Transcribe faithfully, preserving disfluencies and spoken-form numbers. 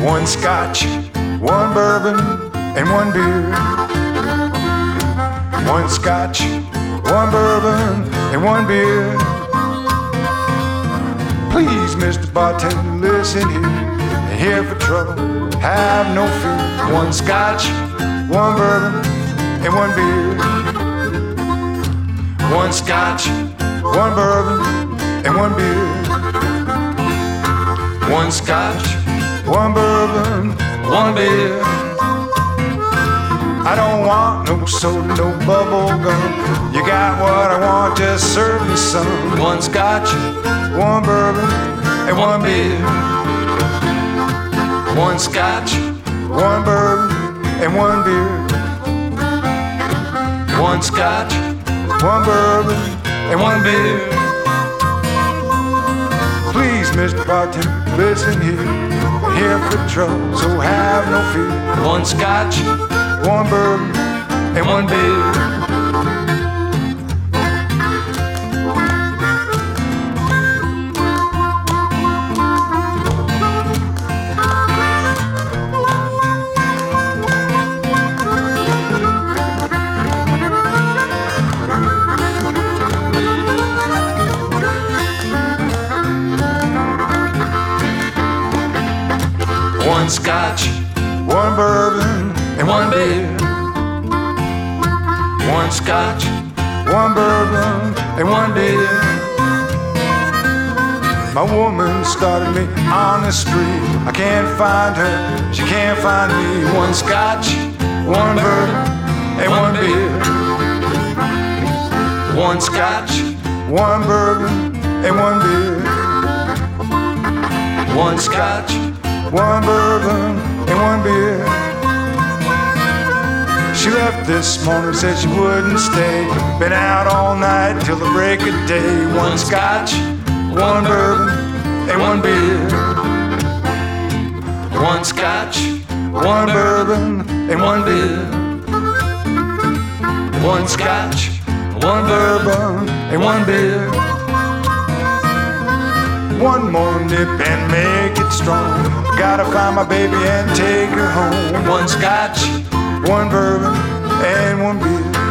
One scotch, one bourbon, and one beer. One scotch, one bourbon, and one beer. Please, Mister Bartender, listen here. You're here for trouble, have no fear. One scotch, one bourbon, and one beer. One scotch, one bourbon, and one beer. One scotch, one bourbon, one beer. I don't want no soda, no bubble gum. You got what I want, just serve me some. One scotch, one bourbon, and one beer. One scotch, one bourbon, and one beer. One scotch, one bourbon, and one beer. Please, Mister Bartender, listen here. We're here for trouble, so have no fear. One scotch, one bourbon, and one beer. One scotch, one bourbon, and one beer. One scotch, one bourbon, and one beer. My woman started me on a spree. I can't find her, she can't find me. One scotch, one bourbon, and one beer. One scotch, one bourbon, and one beer. One scotch, one bourbon, and one beer. She left this morning, said she wouldn't stay. Been out all night till the break of day. One scotch, one bourbon, and one beer. One scotch, one bourbon, and one beer. One scotch, one bourbon, and one beer. One more nip and make it strong. Gotta find my baby and take her home. One scotch, one bourbon, and one beer.